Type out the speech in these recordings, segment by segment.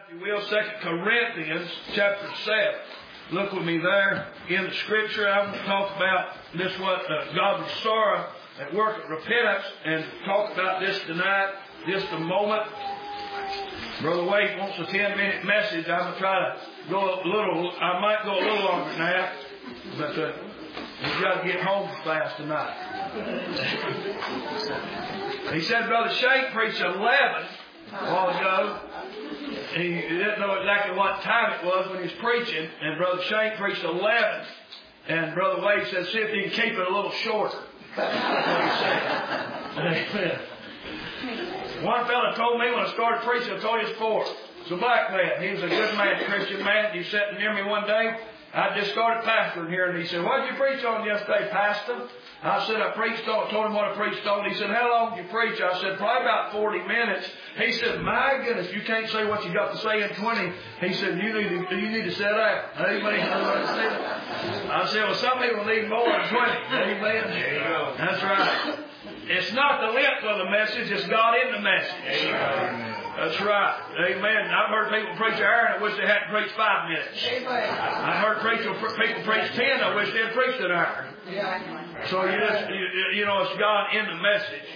If you will, 2 Corinthians chapter 7. Look with me there in the Scripture. I want to talk about this, what godly sorrow at work of repentance, and talk about this tonight, just a moment. Brother Wade wants a 10-minute message. I'm going to try to go a little, I might go a little longer than that, but we've got to get home fast tonight. He said Brother Shank preached 11 a while ago. He didn't know exactly what time it was when he was preaching, and Brother Shank preached 11, and Brother Wade said, see if you can keep it a little shorter. That's what he said. One fellow told me when I started preaching, I told you it's 4. It's a black man. He was a good man, Christian man. He was sitting near me one day. I just started pastoring here, and he said, what did you preach on yesterday, Pastor? I said, I preached on, told him what I preached on. He said, how long did you preach? I said, probably about 40 minutes. He said, my goodness, you can't say what you got to say in 20. He said, you need to sit down. Amen. I said, well, some people need more than 20. Amen. There you go. That's right. It's not the length of the message, it's God in the message. Amen. That's right. Amen. I've heard people preach an hour and I wish they hadn't preached 5 minutes. Amen. I heard people preach 10, I wish they had preached an hour. So you know, it's God in the message.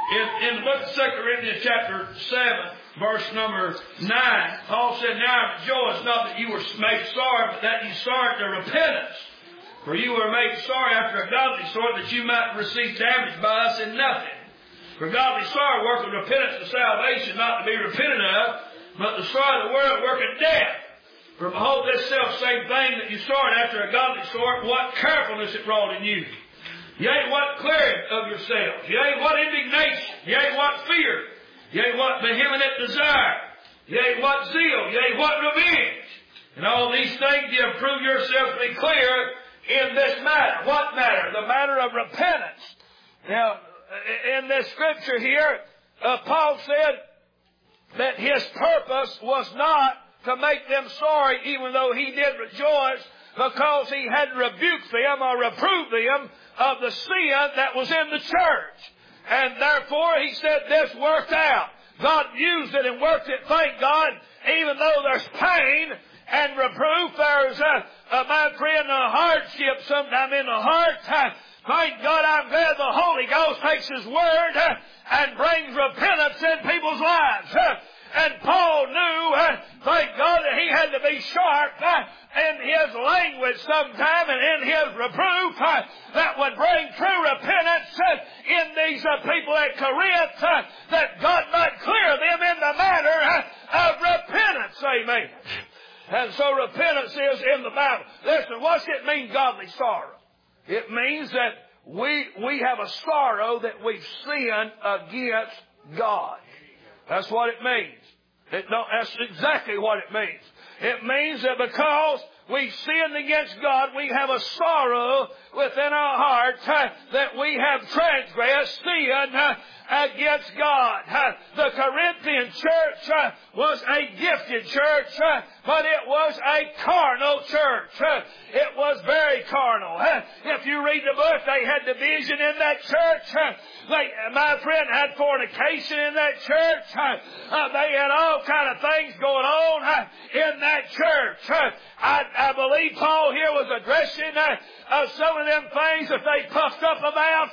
In the book of 2 Corinthians chapter 7, verse number 9, Paul said, now I rejoice not that you were made sorry, but that you sought to repentance. For you were made sorry after a godly sort, that you might receive damage by us in nothing. For godly sorrow worketh repentance to salvation, not to be repented of, but the sorrow of the world worketh death. For behold, this self-same thing that you sought after a godly sort, what carefulness it wrought in you. Yea, what clearing of yourselves. Yea, what indignation. Yea, what fear. Yea, what vehement desire. Yea, what zeal. Yea, what revenge. And all these things ye have proved yourselves to be clear in this matter. What matter? The matter of repentance. Now, in this scripture here, Paul said that his purpose was not to make them sorry, even though he did rejoice, because he had rebuked them or reproved them of the sin that was in the church. And therefore, he said this worked out. God used it and worked it, thank God, even though there's pain and reproof, there's my friend, a hardship sometime in the heart. Thank God, I'm glad the Holy Ghost takes His Word and brings repentance in people's lives. And Paul knew, thank God, that he had to be sharp in his language sometime and in his reproof that would bring true repentance in these people at Corinth, that God might clear them in the matter of repentance. Amen. And so repentance is in the Bible. Listen, what's it mean, godly sorrow? It means that we have a sorrow that we've sinned against God. That's what it means. That's exactly what it means. It means that because we've sinned against God, we have a sorrow within our heart that we have transgressed, sin against God. The Corinthian church was a gifted church, but it was a carnal church. It was very carnal. If you read the book, they had division in that church. My friend had fornication in that church. They had all kind of things going on in that church. I believe Paul here was addressing some of them things that they puffed up about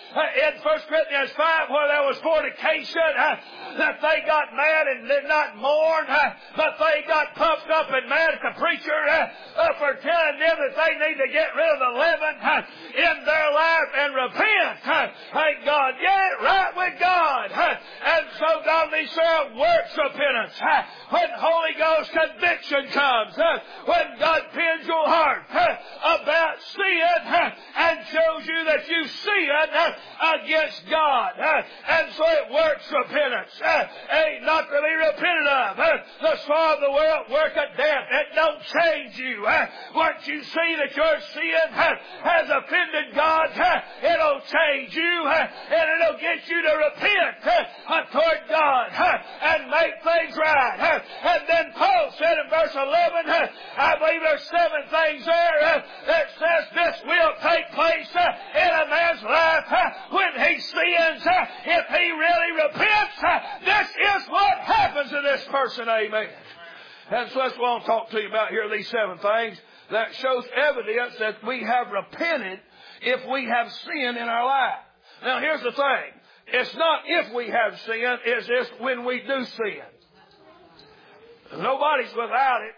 in 1 Corinthians 5, where there was fornication, that they got mad and did not mourn, but they got puffed up and mad at the preacher for telling them that they need to get rid of the leaven in their life and repent. Thank God. Get right with God. And so godly sorrow works repentance. When Holy Ghost conviction comes, when God pins your heart about sin and shows you that you sinned against God. And so it works repentance. Ain't not to be repented of. The sorrow of the world worketh death. It don't change you. Once you see that your sin has offended God, it'll change you and it'll get you to repent toward God and make things right. And then Paul said in verse 11, I believe there's 7 things there that says this will take place in a man's life when he sins. If he really repents, this is what happens to this person. Amen. And so that's what I want to talk to you about here, these 7 things that shows evidence that we have repented if we have sin in our life. Now, here's the thing. It's not if we have sin, it's just when we do sin. Nobody's without it.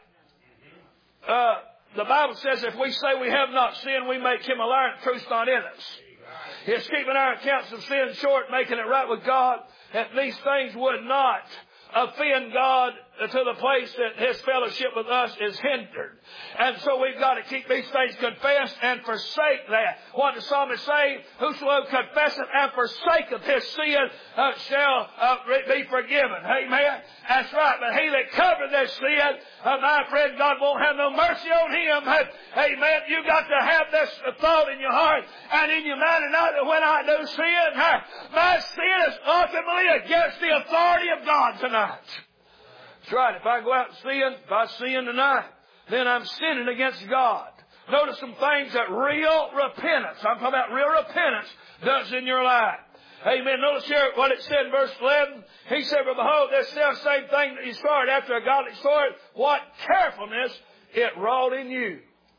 The Bible says if we say we have not sinned, we make him a liar and truth's not in us. It's keeping our accounts of sin short, making it right with God, that these things would not offend God to the place that his fellowship with us is hindered. And so we've got to keep these things confessed and forsake that. What does the psalmist say? Whosoever confesseth and forsaketh his sin shall be forgiven. Amen. That's right. But he that covereth their sin, my friend, God won't have no mercy on him. Amen. You've got to have this thought in your heart and in your mind, and know that when I do sin, my sin is ultimately against the authority of God tonight. That's right. If I go out and sin, if I sin tonight, then I'm sinning against God. Notice some things that real repentance, I'm talking about real repentance, does in your life. Amen. Notice here what it said in verse 11. He said, "But behold, this same thing that you started after a godly sort, what carefulness it wrought in you."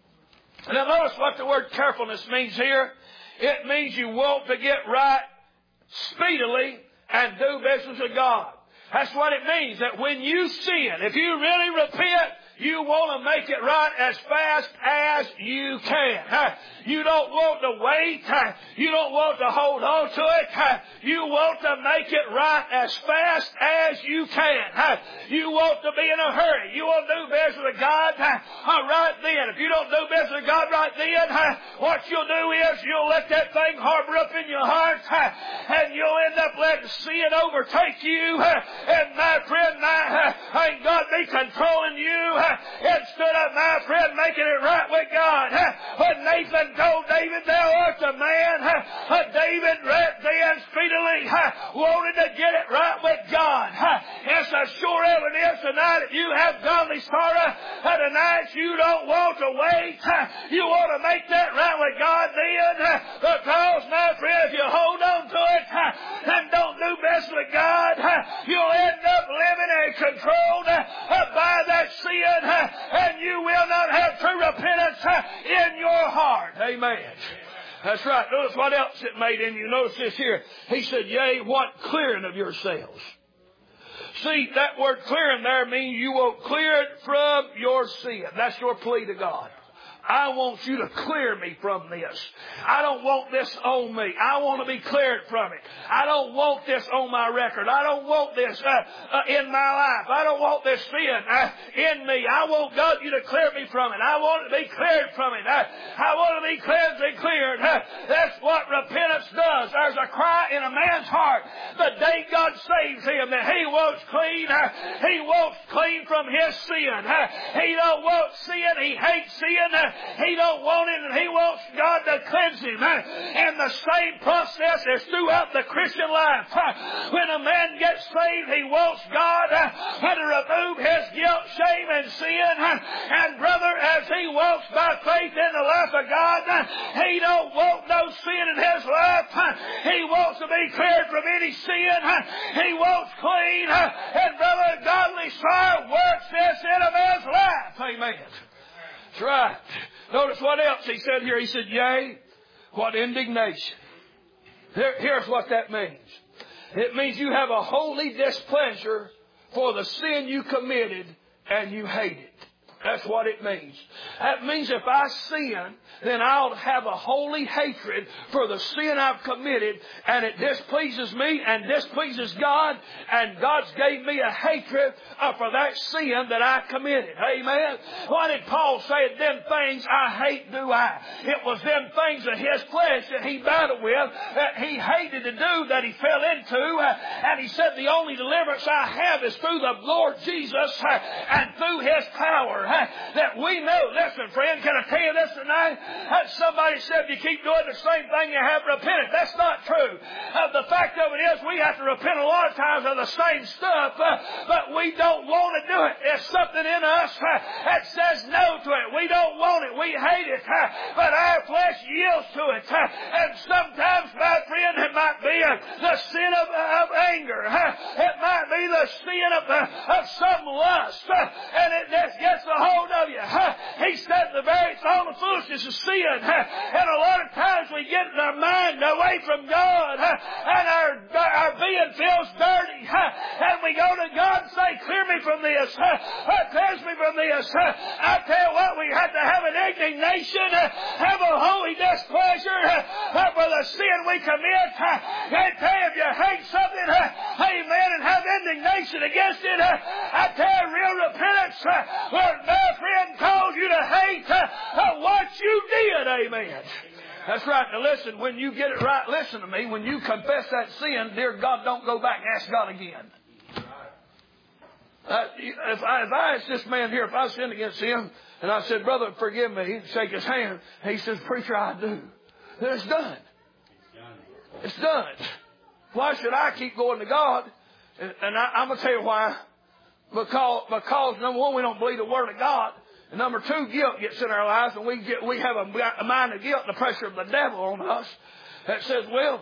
And now notice what the word carefulness means here. It means you want to get right speedily and do business with God. That's what it means, that when you sin, if you really repent, you want to make it right as fast as you can. You don't want to wait. You don't want to hold on to it. You want to make it right as fast as you can. You want to be in a hurry. You want to do business with God right then. If you don't do business with God right then, what you'll do is you'll let that thing harbor up in your heart, and you'll end up letting sin overtake you. And my friend, ain't God be controlling you instead of, my friend, making it right with God. When Nathan told David, "Thou art the man," David right then speedily wanted to get it right with God. It's a sure evidence tonight if you have godly sorrow tonight, you don't want to wait. You want to make that right with God then, because, my friend, if you hold on to it and don't do best with God, you'll end up living and controlled by that sin, and you will not have true repentance in your heart. Amen. That's right. Notice what else it made in you. Notice this here. He said, "Yea, what clearing of yourselves." See, that word clearing there means you will clear it from your sin. That's your plea to God. I want you to clear me from this. I don't want this on me. I want to be cleared from it. I don't want this on my record. I don't want this in my life. I don't want this sin in me. I want God, you to clear me from it. I want to be cleared from it. I want to be cleansed and cleared. That's what repentance does. There's a cry in a man's heart the day God saves him that he wants clean. He wants clean from his sin. He don't want sin. He hates sin. He don't want it, and he wants God to cleanse him. And the same process is throughout the Christian life. When a man gets saved, he wants God to remove his guilt, shame, and sin. And brother, as he walks by faith in the life of God, he don't want no sin in his life. He wants to be cleared from any sin. He wants clean. And brother, godly sorrow works this in a man's life. Amen. That's right. Notice what else he said here. He said, "Yea, what indignation." Here's what that means. It means you have a holy displeasure for the sin you committed and you hate it. That's what it means. That means if I sin, then I'll have a holy hatred for the sin I've committed, and it displeases me and displeases God, and God's gave me a hatred for that sin that I committed. Amen. What did Paul say? "Them things I hate do I." It was them things of his flesh that he battled with, that he hated to do, that he fell into, and he said, "The only deliverance I have is through the Lord Jesus and through his power." That we know. Listen, friend, can I tell you this tonight? Somebody said, "You keep doing the same thing, you haven't repented." That's not true. The fact of it is we have to repent a lot of times of the same stuff, but we don't want to do it. There's something in us that says no to it. We don't want it. We hate it. But our flesh yields to it. And sometimes, my friend, it might be the sin of anger. It might be the sin of some lust. And the foolishness of sin. And a lot of times we get our mind away from God, and our being feels dirty, and we go to God and say, clear me from this, cleanse me from this. I tell you what, we have to have an indignation, have a holy displeasure for the sin we commit. I tell you, if you hate something, amen, and have indignation against it, I tell you, real repentance will no friend cause you to hate what you did, amen. That's right. Now listen, when you get it right, listen to me. When you confess that sin, dear God, don't go back and ask God again. If I asked this man here, if I sinned against him, and I said, brother, forgive me, he'd shake his hand. He says, preacher, I do. Then it's done. It's done. Why should I keep going to God? And I'm going to tell you why. Because number one, we don't believe the Word of God. And number two, guilt gets in our lives, and we have a mind of guilt and the pressure of the devil on us that says, well,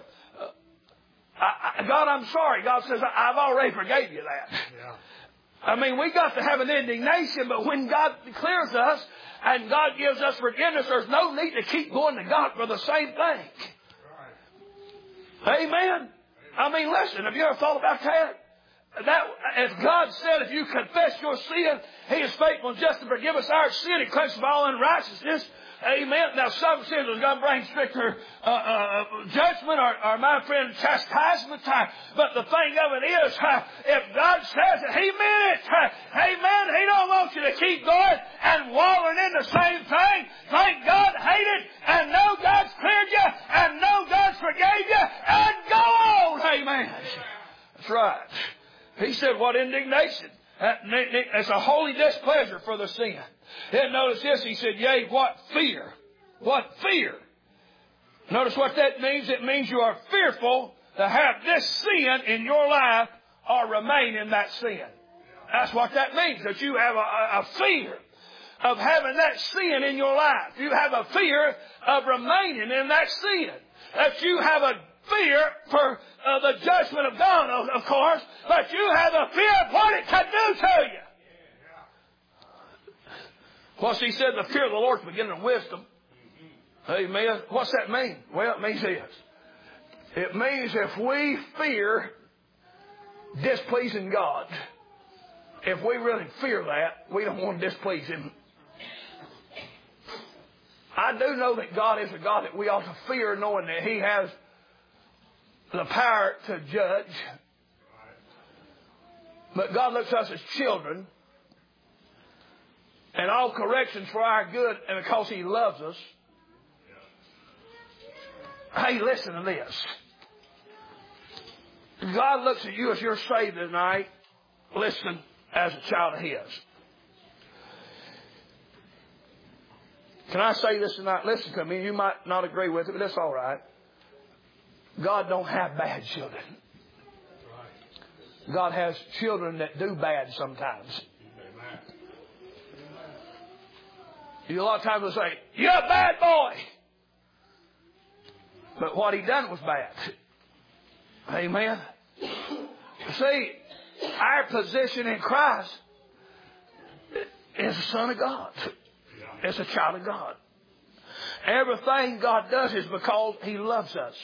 God, I'm sorry. God says, I've already forgave you that. Yeah. I mean, we got to have an indignation, but when God clears us and God gives us forgiveness, there's no need to keep going to God for the same thing. Right. Amen. I mean, listen, have you ever thought about that? That, as God said, if you confess your sin, He is faithful and just to forgive us our sin and cleanse us of all unrighteousness. Amen. Now, some sins are going to bring stricter judgment or my friend, chastisement time. But the thing of it is, if God says it, He meant it. Amen. He don't want you to keep going and wallowing in the same thing. Thank God, hate it, and know God's cleared you, and know God's forgave you, and go on. Amen. That's right. He said, what indignation. It's a holy displeasure for the sin. Then notice this. He said, yea, what fear. What fear. Notice what that means. It means you are fearful to have this sin in your life or remain in that sin. That's what that means. That you have a fear of having that sin in your life. You have a fear of remaining in that sin. That you have a fear for the judgment of God, of course, but you have a fear of what it can do to you. Well, he said the fear of the Lord is beginning of wisdom. Amen. What's that mean? Well, it means this. It means if we fear displeasing God, if we really fear that, we don't want to displease Him. I do know that God is a God that we ought to fear, knowing that He has the power to judge. But God looks at us as children, and all corrections for our good, and because He loves us. Hey, listen to this. God looks at you as you're saved tonight, listen, as a child of His. Can I say this tonight? Listen to me. You might not agree with it, but that's all right. God don't have bad children. God has children that do bad sometimes. A lot of times we'll say, you're a bad boy. But what he done was bad. Amen. See, our position in Christ is a son of God. It's a child of God. Everything God does is because He loves us.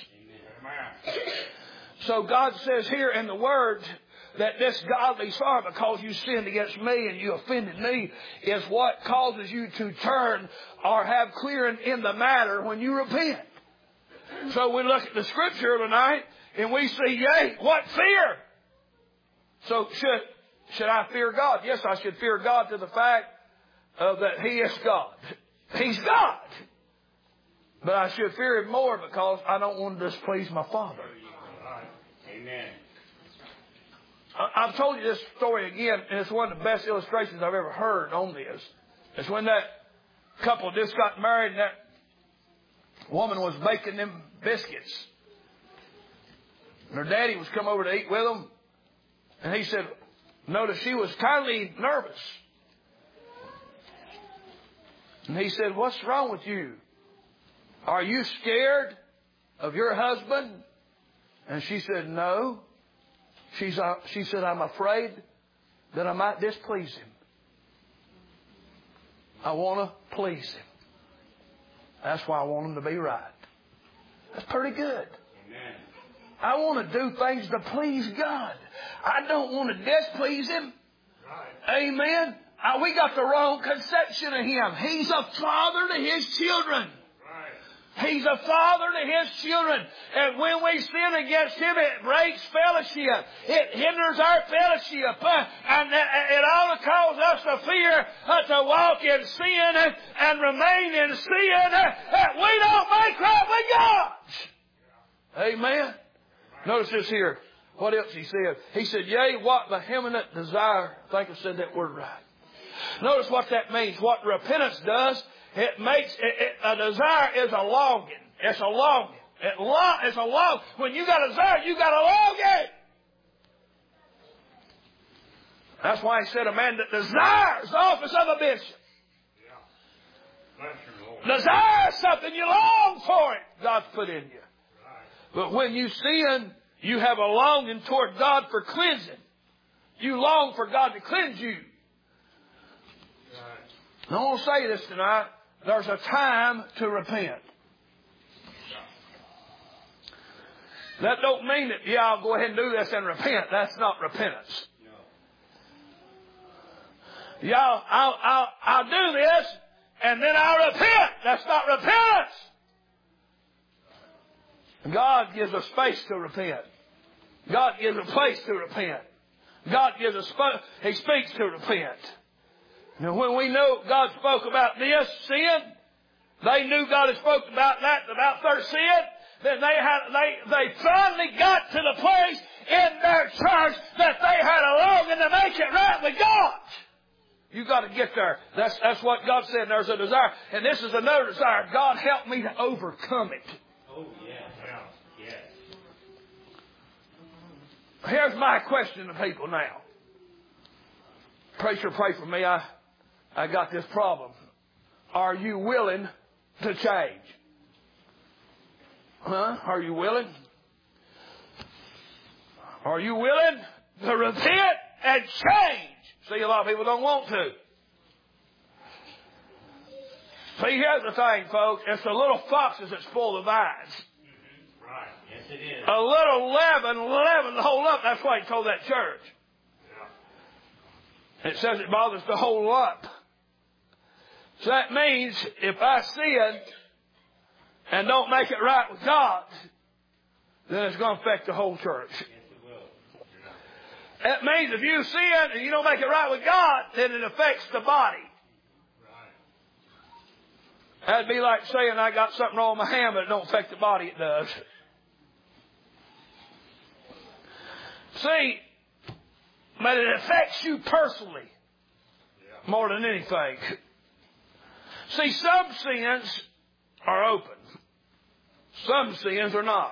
So God says here in the Word that this godly sorrow, because you sinned against me and you offended me, is what causes you to turn or have clearing in the matter when you repent. So we look at the Scripture tonight and we see, yea, what fear? So should I fear God? Yes, I should fear God to the fact that He is God. He's God. But I should fear Him more because I don't want to displease my Father. Amen. I've told you this story again, and it's one of the best illustrations I've ever heard on this. It's when that couple just got married and that woman was baking them biscuits. And her daddy was come over to eat with them. And he said, notice she was kindly nervous. And he said, what's wrong with you? Are you scared of your husband? And she said, no. She said, I'm afraid that I might displease him. I want to please him. That's why I want them to be right. That's pretty good. Amen. I want to do things to please God. I don't want to displease Him. Right. Amen. We got the wrong conception of Him. He's a father to His children. Right. He's a father to His children. And when we sin against Him, it breaks fellowship. It hinders our fellowship. And it ought to cause us to fear to walk in sin and remain in sin that we don't make right with God. Amen. Notice this here. What else he said? He said, yea, what vehement desire. I think I said that word right. Notice what that means. What repentance does, it makes, a desire is a longing. It's a longing. It's a longing. When you got a desire, you got a longing. That's why he said a man that desires the office of a bishop. Yeah. Bless your Lord. Desire something, you long for it. God's put in you. But when you sin, you have a longing toward God for cleansing. You long for God to cleanse you. And I want to say this tonight. There's a time to repent. That don't mean that, yeah, I'll go ahead and do this and repent. That's not repentance. Yeah, I'll do this and then I'll repent. That's not repentance. God gives a space to repent. God gives a place to repent. God gives He speaks to repent. Now when we know God spoke about this sin, they knew God had spoken about that, about their sin, then they finally got to the place in their church that they had a longing to make it right with God. You got to get there. That's what God said. There's a desire. And this is another desire. God help me to overcome it. Oh, yeah. Yes. Here's my question to people now. Preacher, pray for me. I got this problem. Are you willing to change? Huh? Are you willing? Are you willing to repent and change? See, a lot of people don't want to. See, here's the thing, folks. It's the little foxes that spoil the vines. Right. Yes, it is. A little leaven the whole lump. That's why he told that church. Yeah. It says it bothers the whole lump. So that means if I sin and don't make it right with God, then it's going to affect the whole church. Yes, it will. That means if you sin and you don't make it right with God, then it affects the body. That'd be like saying I got something wrong with my hand, but it don't affect the body. It does. See, but it affects you personally more than anything. See, some sins are open. Some sins are not.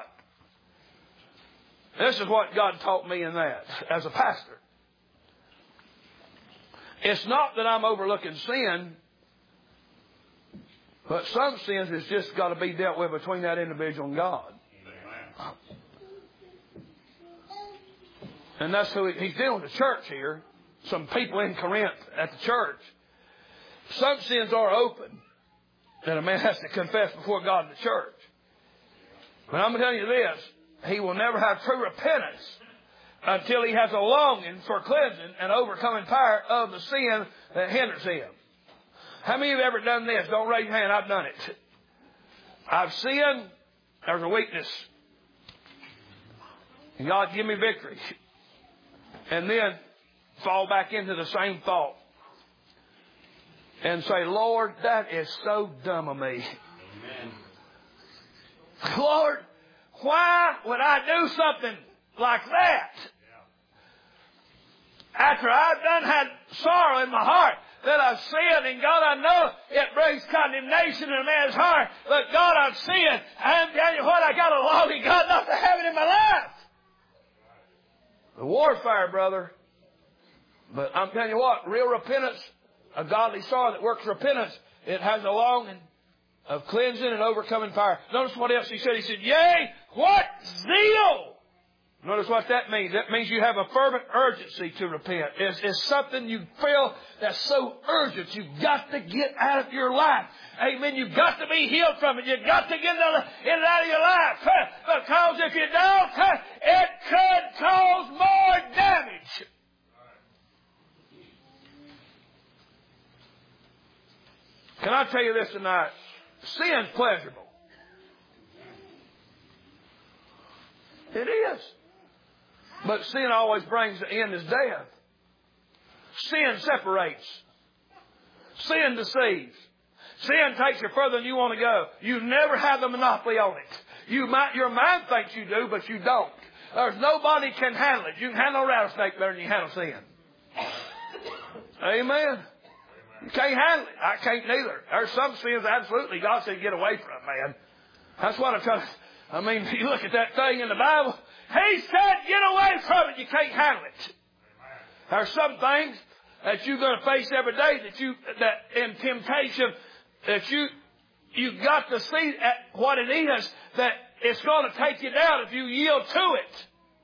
This is what God taught me in that as a pastor. It's not that I'm overlooking sin, but some sins has just got to be dealt with between that individual and God. And that's who he's dealing with the church here. Some people in Corinth at the church. Some sins are open that a man has to confess before God in the church. But I'm going to tell you this. He will never have true repentance until he has a longing for cleansing and overcoming power of the sin that hinders him. How many of you have ever done this? Don't raise your hand. I've done it. I've sinned. There's a weakness. And God give me victory. And then fall back into the same thought. And say, Lord, that is so dumb of me. Amen. Lord, why would I do something like that? After I've done had sorrow in my heart that I've sinned, and God, I know it brings condemnation in a man's heart, but God, I've sinned. I'm telling you what, I got a longing, God, not to have it in my life. The warfare, brother. But I'm telling you what, real repentance, a godly sorrow that works repentance, it has a longing of cleansing and overcoming fire. Notice what else he said. He said, yea, what zeal Notice what that means. That means you have a fervent urgency to repent. It's something you feel that's so urgent. You've got to get out of your life. Amen. You've got to be healed from it. You've got to get it out of your life. Because if you don't, it could cause more damage. Can I tell you this tonight? Sin's pleasurable. It is. But sin always brings the end is death. Sin separates. Sin deceives. Sin takes you further than you want to go. You never have the monopoly on it. Your mind thinks you do, but you don't. There's nobody can handle it. You can handle a rattlesnake better than you handle sin. Amen. You can't handle it. I can't neither. There's some sins absolutely God said get away from, man. That's what I'm trying to... I mean, you look at that thing in the Bible. He said, get away from it. You can't handle it. There's some things that you're going to face every day that in temptation that you got to see at what it is that it's going to take you down if you yield to it.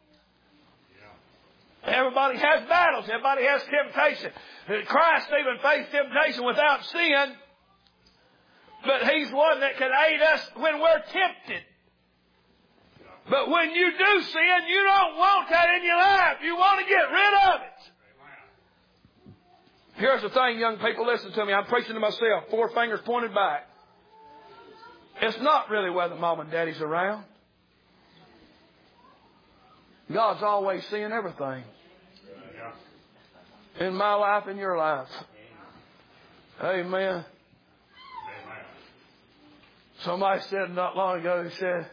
Everybody has battles. Everybody has temptation. Christ even faced temptation without sin, but He's one that can aid us when we're tempted. But when you do sin, you don't want that in your life. You want to get rid of it. Here's the thing, young people, listen to me. I'm preaching to myself. 4 fingers pointed back. It's not really whether mom and daddy's around. God's always seeing everything. In my life, in your life. Amen. Somebody said not long ago, he said,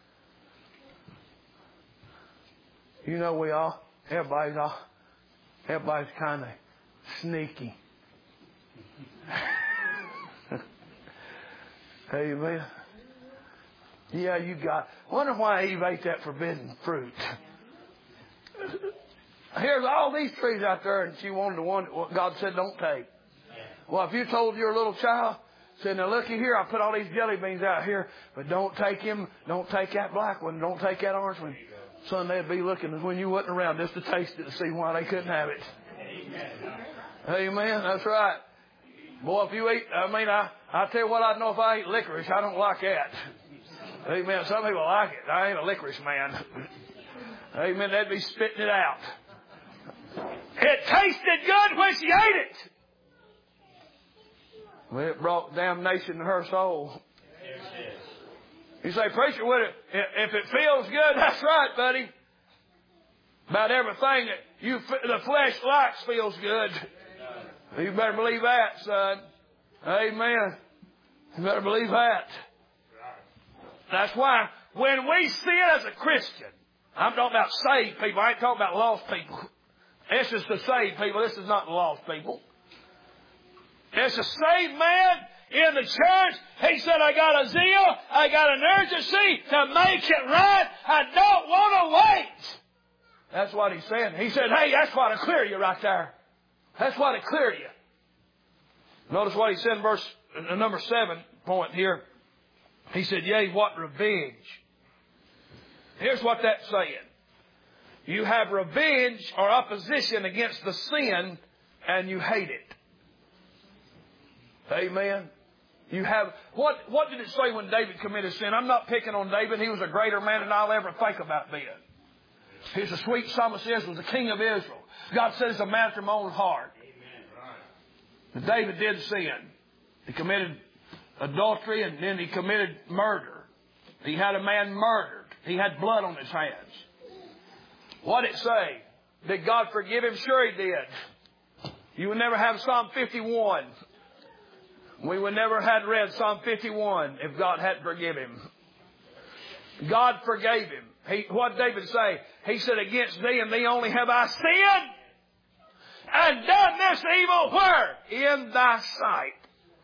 you know, everybody's kind of sneaky. Amen. Yeah, wonder why Eve ate that forbidden fruit. Here's all these trees out there, and she wanted the one that God said don't take. Well, if you told your little child, said, now looky here, I put all these jelly beans out here, but don't take him, don't take that black one, don't take that orange one. Son, they'd be looking when you wasn't around just to taste it to see why they couldn't have it. Amen. That's right. Boy, if you eat, I tell you what, I know if I eat licorice, I don't like that. Amen. Some people like it. I ain't a licorice man. Amen. They'd be spitting it out. It tasted good when she ate it. Well, it brought damnation to her soul. You say, preacher, if it feels good, that's right, buddy. About everything that the flesh likes feels good. You better believe that, son. Amen. You better believe that. That's why when we sin as a Christian, I'm talking about saved people. I ain't talking about lost people. This is the saved people. This is not the lost people. It's a saved man in the church. He said, I got a zeal. I got an urgency to make it right. I don't want to wait. That's what he said. He said, hey, that's what to clear you right there. That's what to clear you. Notice what he said in verse number 7 point here. He said, yea, what revenge. Here's what that's saying. You have revenge or opposition against the sin and you hate it. Amen. You have, what did it say when David committed sin? I'm not picking on David. He was a greater man than I'll ever think about being. He's the sweet psalmist was the king of Israel. God said he's a man after my own heart. But David did sin. He committed adultery and then he committed murder. He had a man murdered. He had blood on his hands. What did it say? Did God forgive him? Sure he did. You would never have Psalm 51. We would never have read Psalm 51 if God hadn't forgiven him. God forgave him. What did David say? He said, against thee and thee only have I sinned and done this evil where? In thy sight.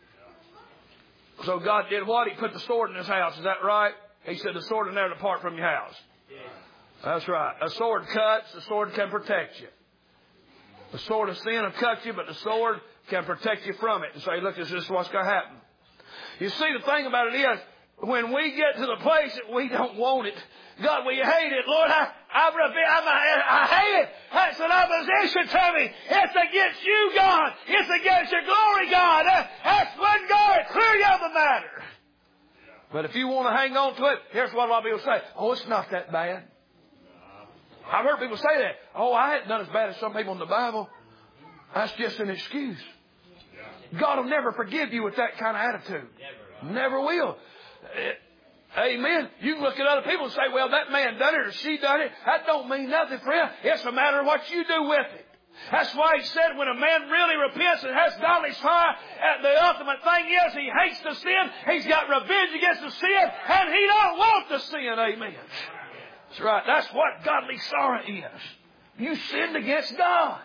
So God did what? He put the sword in his house. Is that right? He said the sword will never depart from your house. That's right. A sword cuts. The sword can protect you. The sword of sin will cut you, but the sword can protect you from it and say, look, this is what's going to happen. You see, the thing about it is, when we get to the place that we don't want it, God, we hate it. Lord, I hate it. That's an opposition to me. It's against you, God. It's against your glory, God. That's when God will clear you of the matter. But if you want to hang on to it, here's what a lot of people say. Oh, it's not that bad. I've heard people say that. Oh, I haven't done as bad as some people in the Bible. That's just an excuse. God will never forgive you with that kind of attitude. Never will. Amen. You can look at other people and say, well, that man done it or she done it. That don't mean nothing, friend. It's a matter of what you do with it. That's why he said when a man really repents and has godly sorrow, the ultimate thing is he hates the sin. He's got revenge against the sin, and he don't want the sin. Amen. That's right. That's what godly sorrow is. You sinned against God.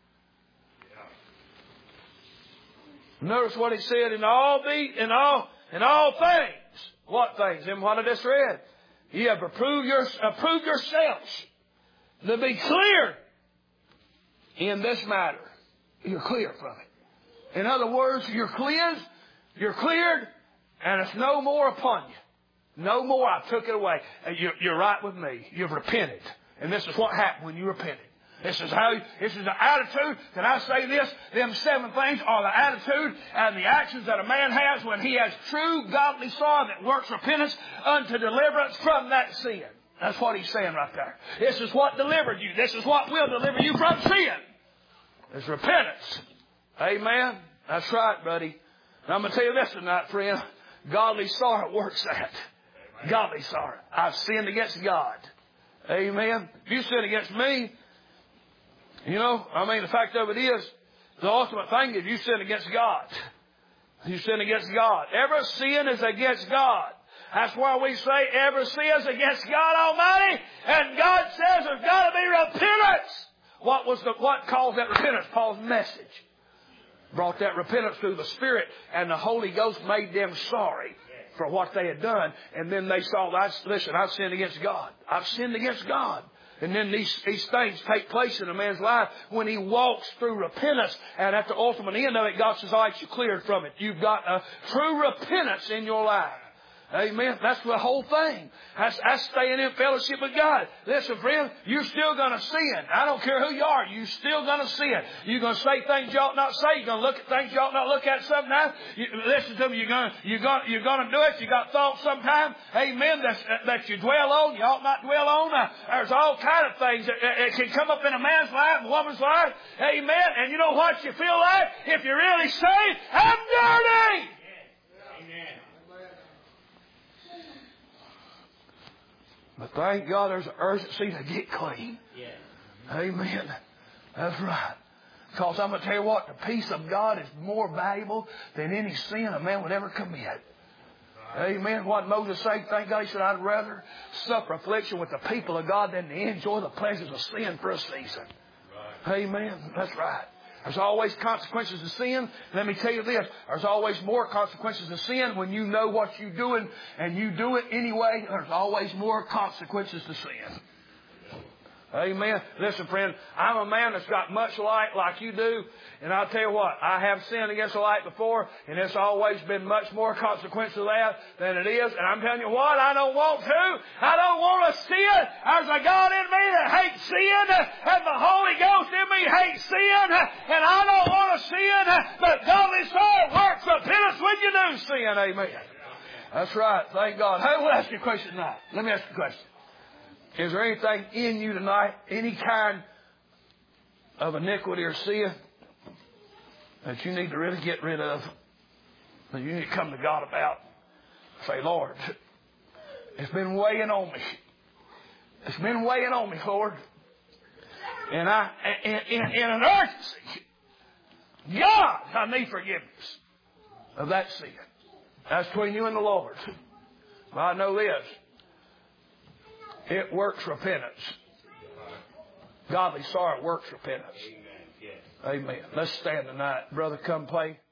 Notice what he said, in all things. What things? And what I just read. You have approved yourselves to be clear in this matter. You're clear from it. In other words, you're cleansed, you're cleared, and it's no more upon you. No more. I took it away. You're right with me. You've repented. And this is what happened when you repented. This is the attitude. Can I say this? Them 7 things are the attitude and the actions that a man has when he has true godly sorrow that works repentance unto deliverance from that sin. That's what he's saying right there. This is what delivered you. This is what will deliver you from sin. It's repentance. Amen. That's right, buddy. And I'm going to tell you this tonight, friend. Godly sorrow works that. Godly sorrow. I've sinned against God. Amen. If you sin against me, the fact of it is, the ultimate thing is you sin against God. You sin against God. Every sin is against God. That's why we say every sin is against God Almighty. And God says there's got to be repentance. What caused that repentance? Paul's message brought that repentance through the Spirit, and the Holy Ghost made them sorry for what they had done. And then they saw, listen, I've sinned against God. I've sinned against God. And then these things take place in a man's life when he walks through repentance. And at the ultimate end of it, God says, all right, you're cleared from it. You've got a true repentance in your life. Amen. That's the whole thing. That's staying in fellowship with God. Listen, friend, you're still going to sin. I don't care who you are. You're still going to sin. You're going to say things you ought not say. You're going to look at things you ought not look at sometimes. Listen to me. You're going to do it. You got thoughts sometimes. Amen. That you dwell on. You ought not dwell on. There's all kind of things that can come up in a man's life, a woman's life. Amen. And you know what you feel like? If you're really saved, I'm dirty. But thank God there's an urgency to get clean. Yes. Amen. That's right. Because I'm going to tell you what, the peace of God is more valuable than any sin a man would ever commit. Right. Amen. What Moses said, thank God, he said, I'd rather suffer affliction with the people of God than to enjoy the pleasures of sin for a season. Right. Amen. That's right. There's always consequences of sin. Let me tell you this. There's always more consequences of sin when you know what you're doing and you do it anyway. There's always more consequences to sin. Amen. Listen, friend, I'm a man that's got much light like you do. And I'll tell you what, I have sinned against the light before, and it's always been much more consequence of that than it is. And I'm telling you what, I don't want to. I don't want to sin. There's a God in me that hates sin, and the Holy Ghost in me hates sin, and I don't want to sin, but godly sorrow works repentance when you do sin. Amen. That's right. Thank God. Hey, we'll ask you a question tonight. Let me ask you a question. Is there anything in you tonight, any kind of iniquity or sin that you need to really get rid of, that you need to come to God about? Say, Lord, it's been weighing on me. It's been weighing on me, Lord. And in an urgency, God, I need forgiveness of that sin. That's between you and the Lord. But I know this. It works repentance. Godly sorrow works repentance. Amen. Let's stand tonight. Brother, come play.